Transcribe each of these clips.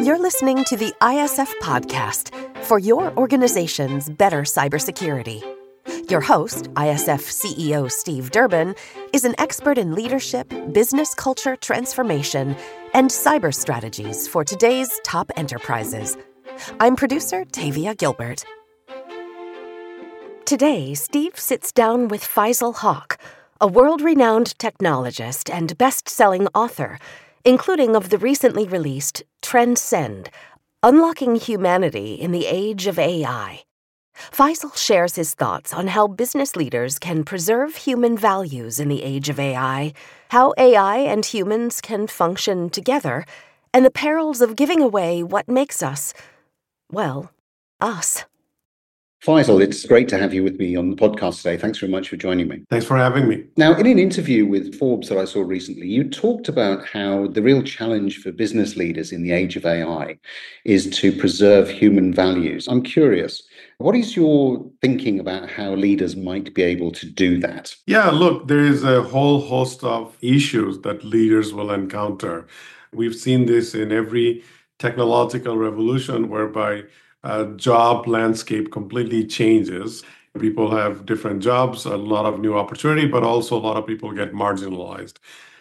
You're listening to the ISF Podcast for your organization's better cybersecurity. Your host, ISF CEO Steve Durbin, is an expert in leadership, business culture transformation, and cyber strategies for today's top enterprises. I'm producer Tavia Gilbert. Today, Steve sits down with Faisal Haq, a world-renowned technologist and best-selling author, including of the recently released Transcend, Unlocking Humanity in the Age of AI. Faisal shares his thoughts on how business leaders can preserve human values in the age of AI, how AI and humans can function together, and the perils of giving away what makes us, well, us. Faisal, it's great to have you with me on the podcast today. Thanks very much for joining me. Thanks for having me. Now, in an interview with Forbes that I saw recently, you talked about how the real challenge for business leaders in the age of AI is to preserve human values. I'm curious, what is your thinking about how leaders might be able to do that? Yeah, look, there is a whole host of issues that leaders will encounter. We've seen this in every technological revolution whereby job landscape completely changes. People have different jobs, a lot of new opportunity, but also a lot of people get marginalized.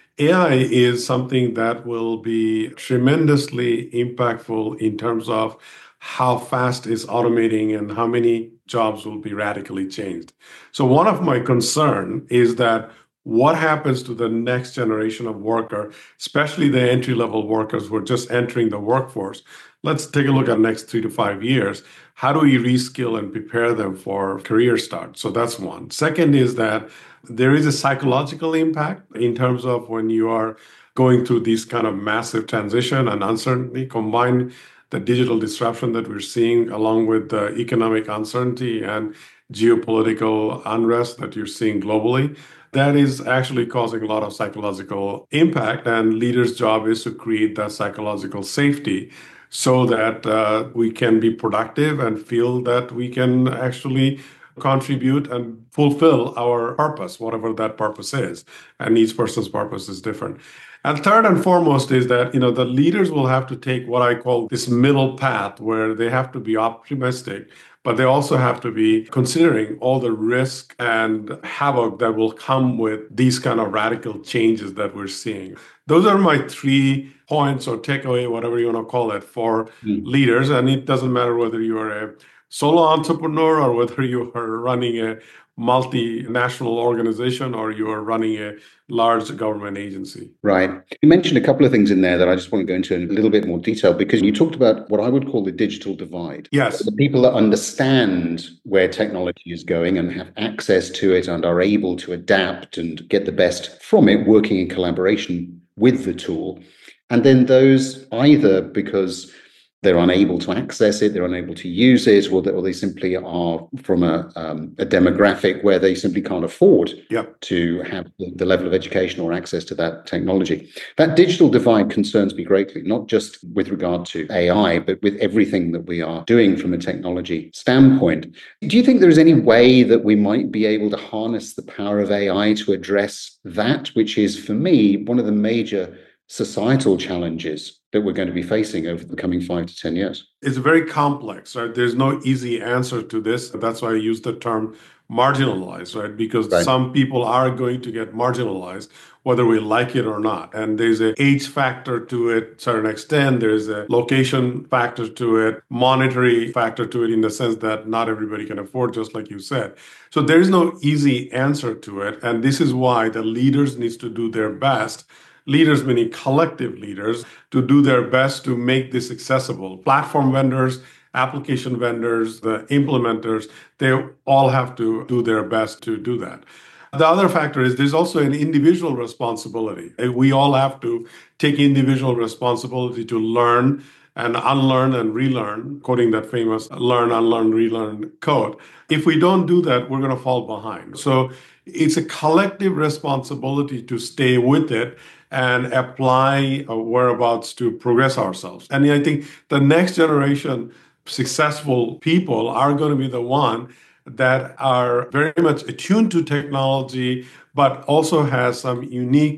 AI is something that will be tremendously impactful in terms of how fast is automating and how many jobs will be radically changed. So one of my concern is that what happens to the next generation of worker, especially the entry-level workers who are just entering the workforce. Let's take a look at the next 3 to 5 years. How do we reskill and prepare them for career start? So that's one. Second is that there is a psychological impact in terms of when you are going through these kind of massive transition and uncertainty, combined the digital disruption that we're seeing along with the economic uncertainty and geopolitical unrest that you're seeing globally. That is actually causing a lot of psychological impact, and leaders' job is to create that psychological safety so that we can be productive and feel that we can actually contribute and fulfill our purpose, whatever that purpose is. And each person's purpose is different. And third and foremost is that, the leaders will have to take what I call this middle path where they have to be optimistic, but they also have to be considering all the risk and havoc that will come with these kind of radical changes that we're seeing. Those are my 3 points or takeaway, whatever you want to call it, for leaders. And it doesn't matter whether you are a solo entrepreneur or whether you are running a multinational organization or you are running a large government agency. Right. You mentioned a couple of things in there that I just want to go into in a little bit more detail, because you talked about what I would call the digital divide. Yes. The people that understand where technology is going and have access to it and are able to adapt and get the best from it, working in collaboration with the tool. And then those either because they're unable to access it, they're unable to use it, or they simply are from a demographic where they simply can't afford to have the level of education or access to that technology. That digital divide concerns me greatly, not just with regard to AI, but with everything that we are doing from a technology standpoint. Do you think there is any way that we might be able to harness the power of AI to address that, which is, for me, one of the major societal challenges that we're going to be facing over the coming 5 to 10 years? It's very complex, right? There's no easy answer to this. That's why I use the term marginalized, right? Because some people are going to get marginalized, whether we like it or not. And there's an age factor to it to a certain extent. There's a location factor to it, monetary factor to it, in the sense that not everybody can afford, just like you said. So there's no easy answer to it. And this is why the leaders needs to do their best. Leaders, meaning collective leaders, to do their best to make this accessible. Platform vendors, application vendors, the implementers, they all have to do their best to do that. The other factor is there's also an individual responsibility. We all have to take individual responsibility to learn and unlearn and relearn, quoting that famous learn, unlearn, relearn code. If we don't do that, we're going to fall behind. So it's a collective responsibility to stay with it and apply whereabouts to progress ourselves. And I think the next generation successful people are going to be the one that are very much attuned to technology, but also has some unique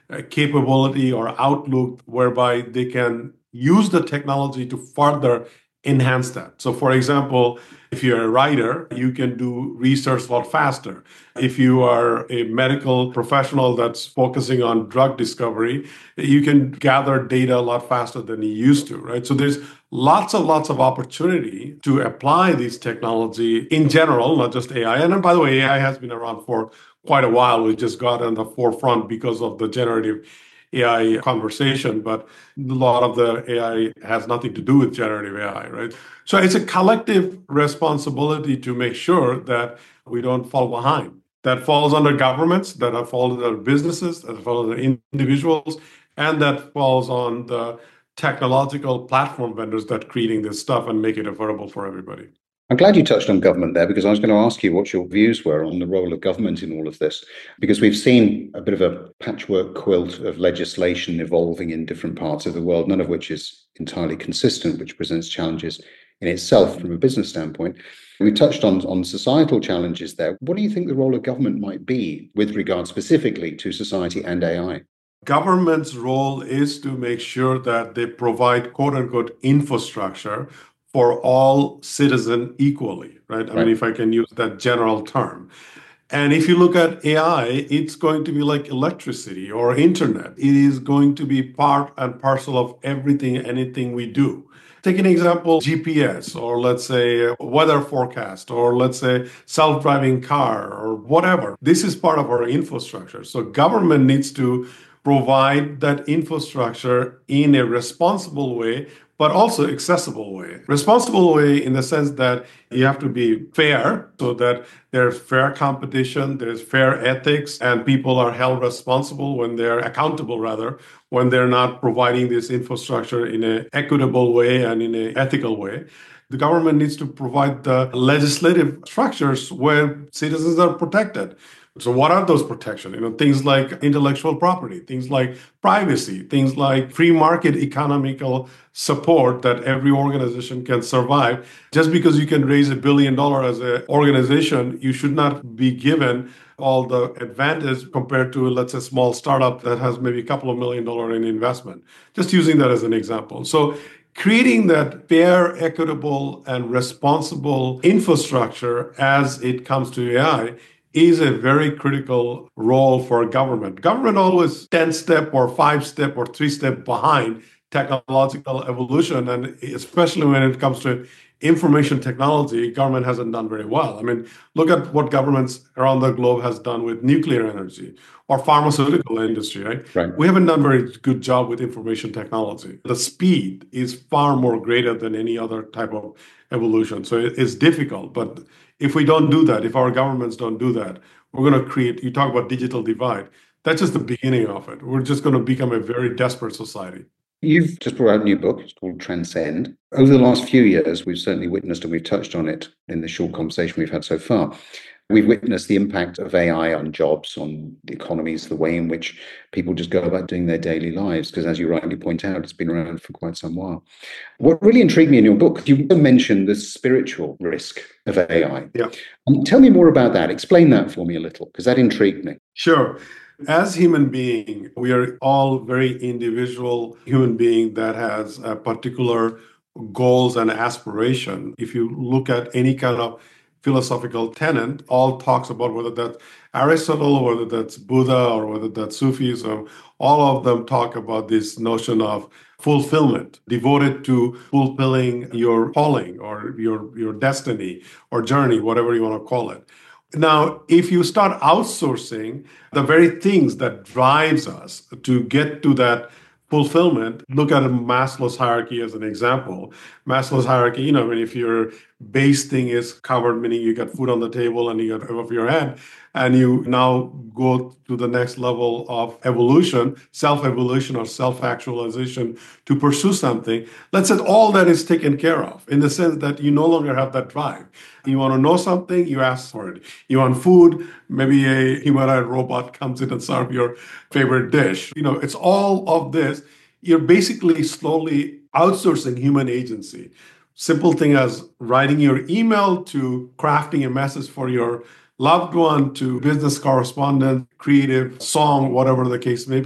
capability or outlook whereby they can use the technology to further enhance that. So, for example, if you're a writer, you can do research a lot faster. If you are a medical professional that's focusing on drug discovery, you can gather data a lot faster than you used to, right? So there's lots of opportunity to apply this technology in general, not just AI. And by the way, AI has been around for quite a while. We just got on the forefront because of the generative AI conversation, but a lot of the AI has nothing to do with generative AI, right? So it's a collective responsibility to make sure that we don't fall behind. That falls under governments, that falls under businesses, that falls under individuals, and that falls on the technological platform vendors that creating this stuff and make it affordable for everybody. I'm glad you touched on government there, because I was going to ask you what your views were on the role of government in all of this, because we've seen a bit of a patchwork quilt of legislation evolving in different parts of the world, none of which is entirely consistent, which presents challenges in itself from a business standpoint. We touched on societal challenges there. What do you think the role of government might be with regard specifically to society and AI? Government's role is to make sure that they provide quote unquote infrastructure for all citizens equally, right? I mean, if I can use that general term. And if you look at AI, it's going to be like electricity or internet. It is going to be part and parcel of everything, anything we do. Take an example, GPS, or let's say weather forecast, or let's say self-driving car, or whatever. This is part of our infrastructure. So government needs to provide that infrastructure in a responsible way, but also accessible way. Responsible way in the sense that you have to be fair, so that there's fair competition, there's fair ethics, and people are held responsible when they're accountable, rather, when they're not providing this infrastructure in an equitable way and in an ethical way. The government needs to provide the legislative structures where citizens are protected. So what are those protections? Things like intellectual property, things like privacy, things like free market economical support that every organization can survive. Just because you can raise $1 billion as an organization, you should not be given all the advantage compared to, let's say, a small startup that has maybe a couple of $1 million in investment. Just using that as an example. So creating that fair, equitable, and responsible infrastructure as it comes to AI is a very critical role for government. Government always 10-step or 5-step or 3-step behind technological evolution. And especially when it comes to information technology, government hasn't done very well. I mean, look at what governments around the globe has done with nuclear energy or pharmaceutical industry, right? We haven't done a very good job with information technology. The speed is far more greater than any other type of evolution. So it's difficult, but if we don't do that, if our governments don't do that, we're going to create, you talk about digital divide, that's just the beginning of it. We're just going to become a very desperate society. You've just brought out a new book. It's called Transcend. Over the last few years, we've certainly witnessed, and we've touched on it in the short conversation we've had so far, we've witnessed the impact of AI on jobs, on the economies, the way in which people just go about doing their daily lives. Because as you rightly point out, it's been around for quite some while. What really intrigued me in your book, you mentioned the spiritual risk of AI. Yeah. Tell me more about that. Explain that for me a little, because that intrigued me. Sure. As human being, we are all very individual human being that has a particular goals and aspiration. If you look at any kind of philosophical tenet, all talks about, whether that's Aristotle, or whether that's Buddha, or whether that's Sufism, all of them talk about this notion of fulfillment, devoted to fulfilling your calling or your destiny or journey, whatever you want to call it. Now, if you start outsourcing the very things that drives us to get to that fulfillment, look at Maslow's hierarchy as an example. Maslow's hierarchy, if your base thing is covered, meaning you got food on the table and you got above your head, and you now go to the next level of evolution, self-evolution or self-actualization to pursue something, let's say all that is taken care of in the sense that you no longer have that drive. You want to know something, you ask for it. You want food, maybe a humanoid robot comes in and serves your favorite dish. It's all of this. You're basically slowly outsourcing human agency. Simple thing as writing your email to crafting a message for your loved one to business correspondent, creative song, whatever the case may be.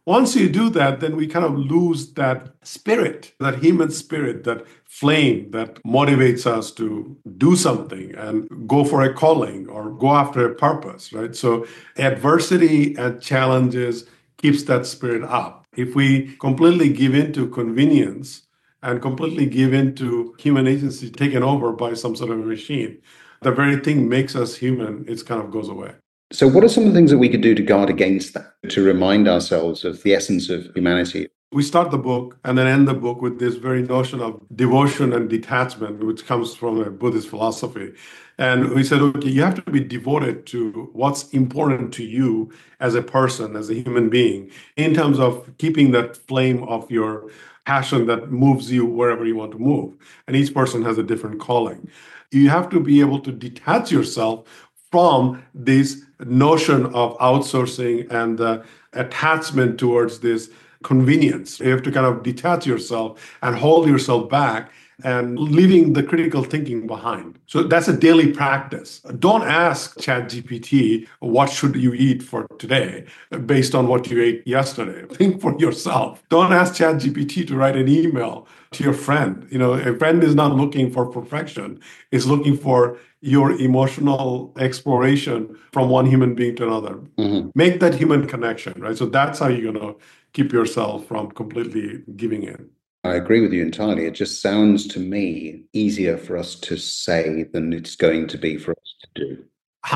Once you do that, then we kind of lose that spirit, that human spirit, that flame that motivates us to do something and go for a calling or go after a purpose, right? So adversity and challenges keeps that spirit up. If we completely give in to convenience and completely give in to human agency taken over by some sort of a machine, the very thing makes us human, it kind of goes away. So what are some of the things that we could do to guard against that, to remind ourselves of the essence of humanity? We start the book and then end the book with this very notion of devotion and detachment, which comes from a Buddhist philosophy. And we said, okay, you have to be devoted to what's important to you as a person, as a human being, in terms of keeping that flame of your passion that moves you wherever you want to move. And each person has a different calling. You have to be able to detach yourself from this notion of outsourcing and the attachment towards this convenience. You have to kind of detach yourself and hold yourself back and leaving the critical thinking behind. So that's a daily practice. Don't ask ChatGPT, what should you eat for today based on what you ate yesterday? Think for yourself. Don't ask ChatGPT to write an email to your friend. A friend is not looking for perfection. It's looking for your emotional exploration from one human being to another. Mm-hmm. Make that human connection, right? So that's how you're going to keep yourself from completely giving in. I agree with you entirely. It just sounds to me easier for us to say than it's going to be for us to do.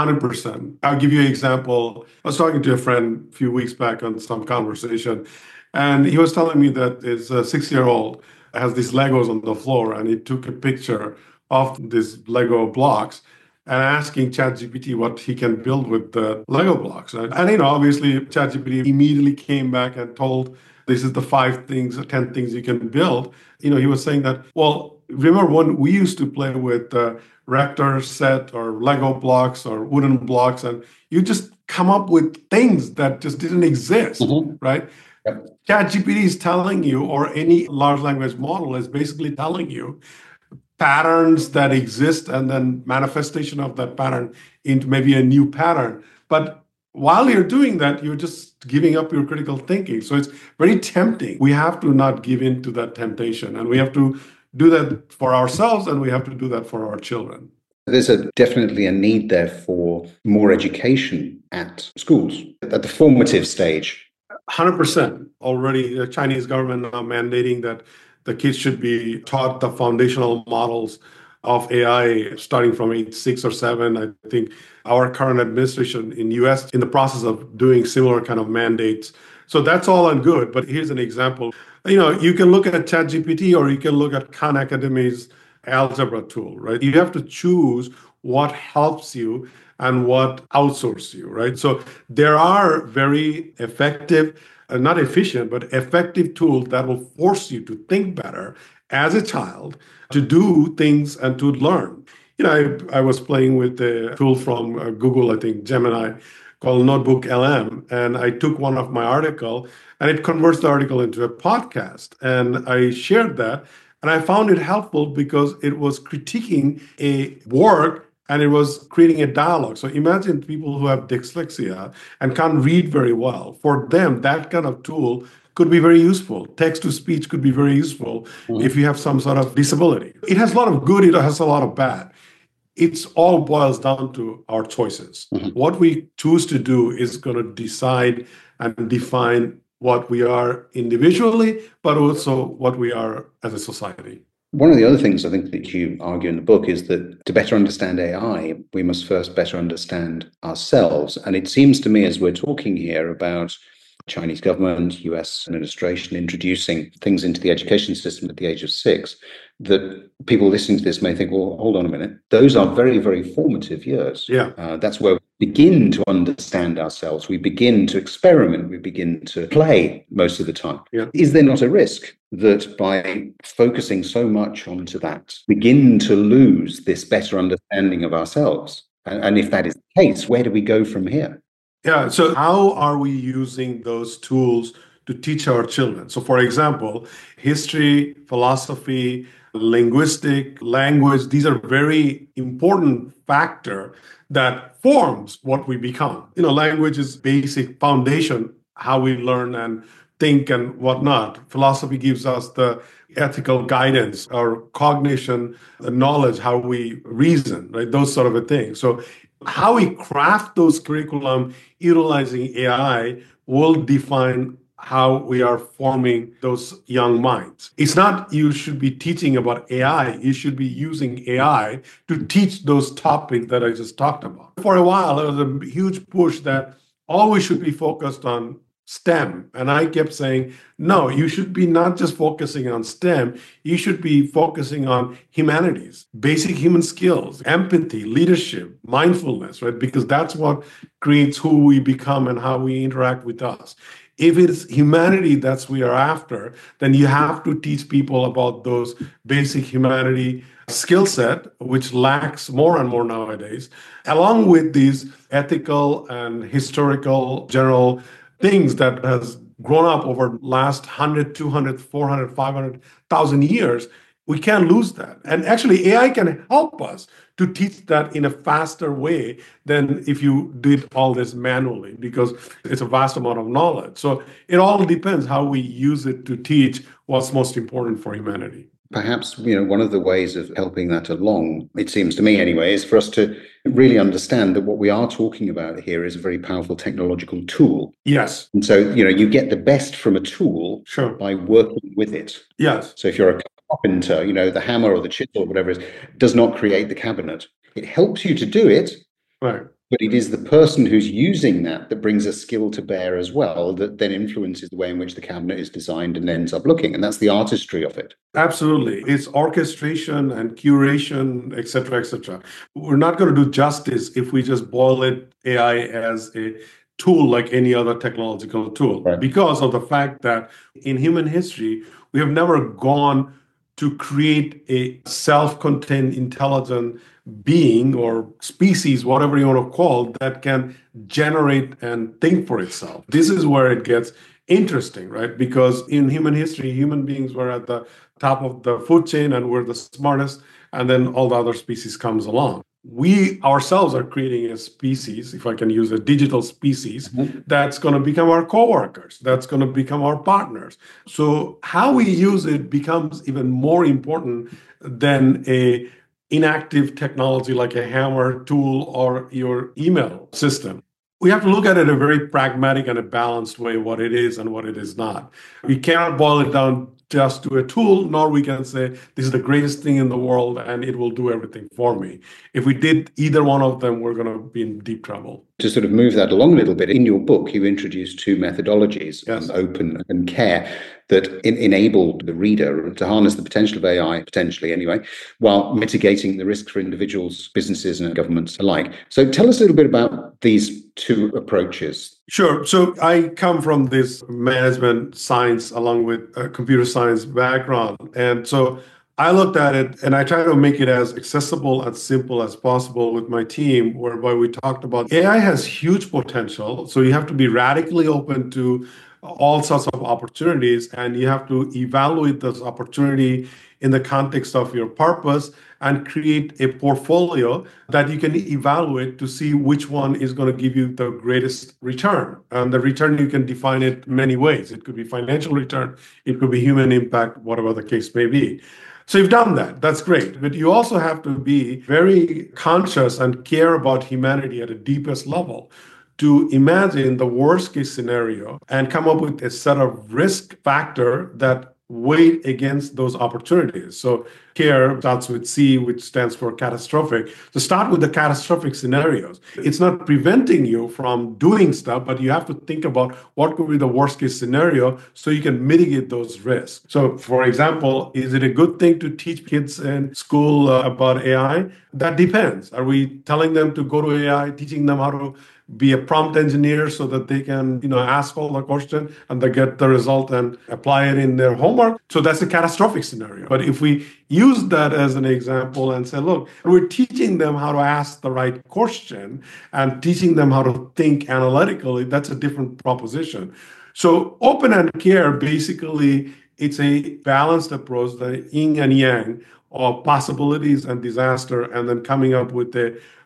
100%. I'll give you an example. I was talking to a friend a few weeks back on some conversation, and he was telling me that his 6-year-old has these Legos on the floor, and he took a picture of these Lego blocks and asking ChatGPT what he can build with the Lego blocks. Right? And, obviously, ChatGPT immediately came back and told, this is the 5 things, 10 things you can build. He was saying that, well, remember when we used to play with Rector set or Lego blocks or wooden blocks, and you just come up with things that just didn't exist, right? Yep. ChatGPT is telling you, or any large language model is basically telling you patterns that exist and then manifestation of that pattern into maybe a new pattern. But while you're doing that, you're just giving up your critical thinking. So it's very tempting. We have to not give in to that temptation. And we have to do that for ourselves, and we have to do that for our children. There's definitely a need there for more education at schools, at the formative stage. 100%. Already the Chinese government now mandating that the kids should be taught the foundational models of AI starting from age 6 or 7. I think our current administration in the US in the process of doing similar kind of mandates. So that's all and good. But here's an example. You can look at ChatGPT or you can look at Khan Academy's algebra tool, right? You have to choose what helps you and what outsources you, right? So there are very effective, not efficient, but effective tools that will force you to think better as a child, to do things and to learn. I was playing with a tool from Google, I think Gemini, called Notebook LM, and I took one of my article and it converts the article into a podcast. And I shared that, and I found it helpful because it was critiquing a work and it was creating a dialogue. So imagine people who have dyslexia and can't read very well. For them, that kind of tool could be very useful. Text to speech could be very useful if you have some sort of disability. It has a lot of good, it has a lot of bad. It's all boils down to our choices. What we choose to do is going to decide and define what we are individually, but also what we are as a society. One of the other things I think that you argue in the book is that to better understand AI, we must first better understand ourselves. And it seems to me, as we're talking here about Chinese government, US administration introducing things into the education system at the age of 6, that people listening to this may think, well, hold on a minute. Those are very, very formative years. Yeah. That's where we begin to understand ourselves. We begin to experiment. We begin to play most of the time. Yeah. Is there not a risk that by focusing so much onto that, begin to lose this better understanding of ourselves? And if that is the case, where do we go from here? Yeah. So how are we using those tools to teach our children? So for example, history, philosophy, linguistic, language, these are very important factor that forms what we become. Language is basic foundation. how we learn and think and whatnot. Philosophy gives us the ethical guidance or cognition, the knowledge, how we reason, right? Those sort of a thing. So how we craft those curriculum utilizing AI will define how we are forming those young minds. It's not you should be teaching about AI. You should be using AI to teach those topics that I just talked about. For a while, there was a huge push that always should be focused on STEM. And I kept saying, no, you should be not just focusing on STEM, you should be focusing on humanities, basic human skills, empathy, leadership, mindfulness, right? Because that's what creates who we become and how we interact with us. If it's humanity that's we are after, then you have to teach people about those basic humanity skill set, which lacks more and more nowadays, along with these ethical and historical general things that has grown up over last 100, 200, 400, 500,000 years. We can't lose that. And actually, AI can help us to teach that in a faster way than if you did all this manually, because it's a vast amount of knowledge. So it all depends how we use it to teach what's most important for humanity. Perhaps, one of the ways of helping that along, it seems to me anyway, is for us to really understand that what we are talking about here is a very powerful technological tool. Yes. And so, you get the best from a tool Sure. by working with it. Yes. So if you're a carpenter, the hammer or the chisel or whatever it is, does not create the cabinet. It helps you to do it. Right. But it is the person who's using that brings a skill to bear as well, that then influences the way in which the cabinet is designed and ends up looking. And that's the artistry of it. Absolutely. It's orchestration and curation, et cetera, et cetera. We're not going to do justice if we just boil it AI as a tool like any other technological tool, Right. Because of the fact that in human history, we have never gone to create a self-contained intelligent being or species, whatever you want to call, that can generate and think for itself. This is where it gets interesting, right? Because in human history, human beings were at the top of the food chain and we're the smartest, and then all the other species comes along. We ourselves are creating a species, if I can use a digital species, that's going to become our coworkers, that's going to become our partners. So how we use it becomes even more important than a inactive technology like a hammer tool or your email system. We have to look at it in a very pragmatic and a balanced way, what it is and what it is not. We cannot boil it down just to a tool, nor we can say this is the greatest thing in the world and it will do everything for me. If we did either one of them, we're going to be in deep trouble. To sort of move that along a little bit, in your book, you introduce two methodologies, Yes. Open and Care, that enable the reader to harness the potential of AI, potentially anyway, while mitigating the risks for individuals, businesses, and governments alike. So tell us a little bit about these two approaches. Sure. So I come from this management science along with a computer science background. And so I looked at it and I tried to make it as accessible and simple as possible with my team, whereby we talked about AI has huge potential. So you have to be radically open to all sorts of opportunities, and you have to evaluate those opportunity in the context of your purpose and create a portfolio that you can evaluate to see which one is going to give you the greatest return. And the return, you can define it many ways. It could be financial return, it could be human impact, whatever the case may be. So you've done that. That's great. But you also have to be very conscious and care about humanity at a deepest level to imagine the worst case scenario and come up with a set of risk factor that weigh against those opportunities. So CARE starts with C, which stands for catastrophic. So start with the catastrophic scenarios. It's not preventing you from doing stuff, but you have to think about what could be the worst case scenario so you can mitigate those risks. So for example, is it a good thing to teach kids in school about AI? That depends. Are we telling them to go to AI, teaching them how to be a prompt engineer so that they can, ask all the question and they get the result and apply it in their homework? So that's a catastrophic scenario. But if we use that as an example and say, look, we're teaching them how to ask the right question and teaching them how to think analytically, that's a different proposition. So Open and Care, basically, it's a balanced approach, the yin and yang of possibilities and disaster, and then coming up with a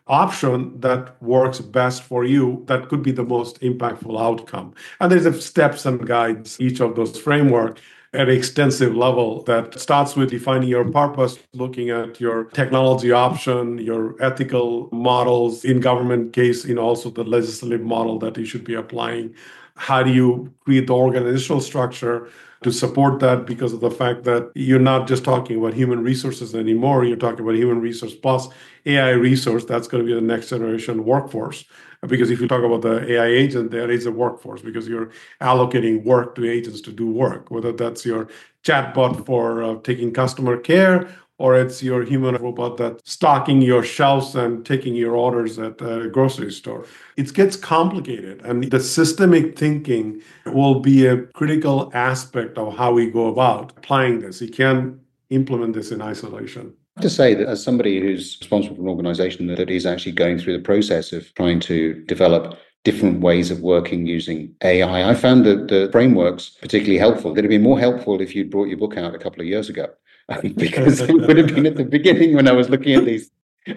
option that works best for you, that could be the most impactful outcome. And there's a steps and guides, each of those framework at an extensive level that starts with defining your purpose, looking at your technology option, your ethical models in government case, also the legislative model that you should be applying. How do you create the organizational structure to support that, because of the fact that you're not just talking about human resources anymore, you're talking about human resource plus AI resource. That's going to be the next generation workforce. Because if you talk about the AI agent, there is a workforce because you're allocating work to agents to do work, whether that's your chatbot for taking customer care, or it's your human robot that's stocking your shelves and taking your orders at a grocery store. It gets complicated, and the systemic thinking will be a critical aspect of how we go about applying this. You can't implement this in isolation. I have to say that as somebody who's responsible for an organization that is actually going through the process of trying to develop different ways of working using AI, I found that the frameworks particularly helpful. They'd have been more helpful if you'd brought your book out a couple of years ago, because it would have been at the beginning when I was looking at these.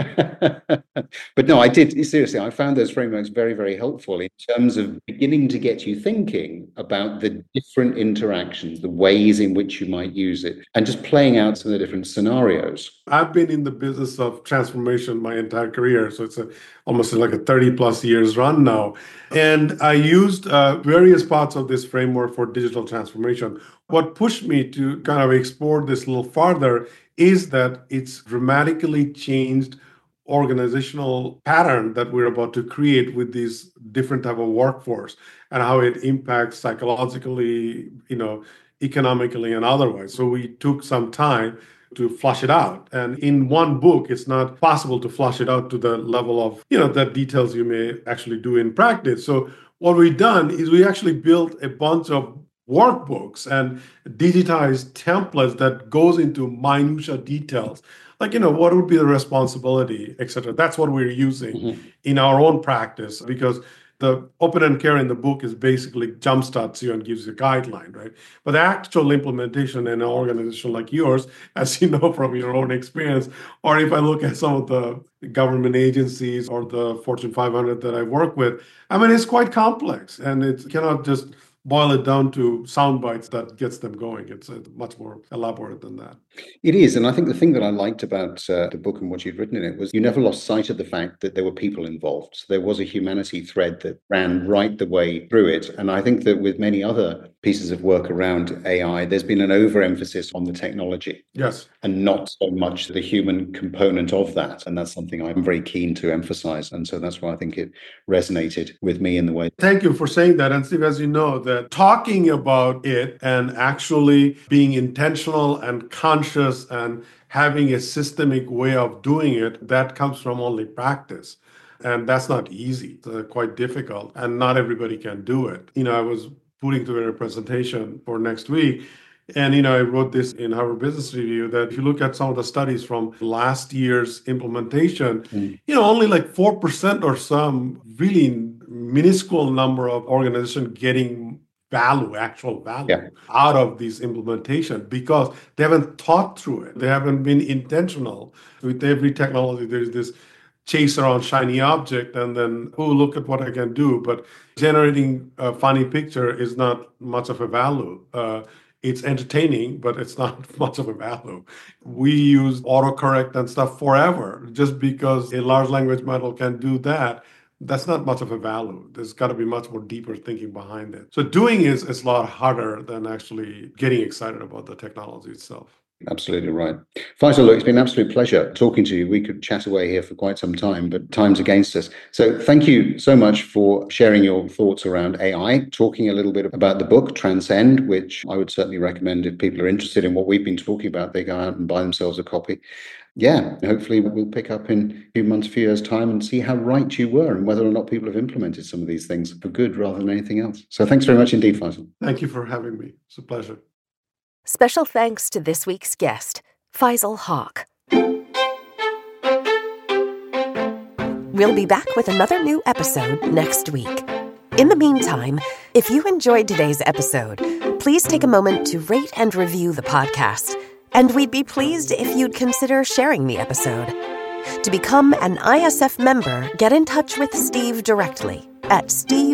But no, I did. Seriously, I found those frameworks very, very helpful in terms of beginning to get you thinking about the different interactions, the ways in which you might use it, and just playing out some of the different scenarios. I've been in the business of transformation my entire career. So it's almost like a 30 plus years run now. And I used various parts of this framework for digital transformation. What pushed me to kind of explore this a little farther is that it's dramatically changed organizational pattern that we're about to create with these different type of workforce, and how it impacts psychologically, economically and otherwise. So we took some time to flush it out. And in one book, it's not possible to flush it out to the level of, the details you may actually do in practice. So what we've done is we actually built a bunch of workbooks and digitized templates that goes into minutia details, like, what would be the responsibility, et cetera. That's what we're using in our own practice, because the open-end care in the book is basically jumpstarts you and gives you a guideline, right? But the actual implementation in an organization like yours, as you know from your own experience, or if I look at some of the government agencies or the Fortune 500 that I work with, it's quite complex, and it cannot just boil it down to sound bites that gets them going. It's much more elaborate than that. It is. And I think the thing that I liked about the book and what you'd written in it was you never lost sight of the fact that there were people involved. So there was a humanity thread that ran right the way through it. And I think that with many other pieces of work around AI, there's been an overemphasis on the technology. Yes. And not so much the human component of that. And that's something I'm very keen to emphasize. And so that's why I think it resonated with me in the way. Thank you for saying that. And Steve, as you know, that talking about it and actually being intentional and conscious and having a systemic way of doing it, that comes from only practice. And that's not easy. It's quite difficult. And not everybody can do it. I was putting together a presentation for next week. And, I wrote this in Harvard Business Review that if you look at some of the studies from last year's implementation, only like 4% or some really minuscule number of organizations getting actual value out of this implementation, because they haven't thought through it. They haven't been intentional. With every technology, there's this chase around shiny object and then, look at what I can do. But generating a funny picture is not much of a value. It's entertaining, but it's not much of a value. We use autocorrect and stuff forever. Just because a large language model can do that, that's not much of a value. There's got to be much more deeper thinking behind it. So doing is a lot harder than actually getting excited about the technology itself. Absolutely right. Faisal, look, it's been an absolute pleasure talking to you. We could chat away here for quite some time, but time's against us. So thank you so much for sharing your thoughts around AI, talking a little bit about the book, Transcend, which I would certainly recommend if people are interested in what we've been talking about, they go out and buy themselves a copy. Yeah, hopefully we'll pick up in a few months, few years' time and see how right you were and whether or not people have implemented some of these things for good rather than anything else. So thanks very much indeed, Faisal. Thank you for having me. It's a pleasure. Special thanks to this week's guest, Faisal Haque. We'll be back with another new episode next week. In the meantime, if you enjoyed today's episode, please take a moment to rate and review the podcast. And we'd be pleased if you'd consider sharing the episode. To become an ISF member, get in touch with Steve directly at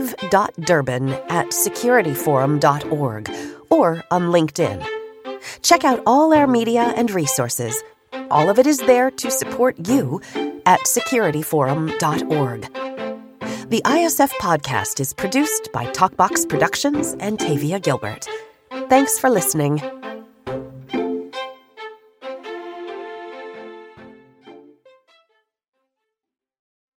steve.durbin@securityforum.org or on LinkedIn. Check out all our media and resources. All of it is there to support you at securityforum.org. The ISF podcast is produced by TalkBox Productions and Tavia Gilbert. Thanks for listening.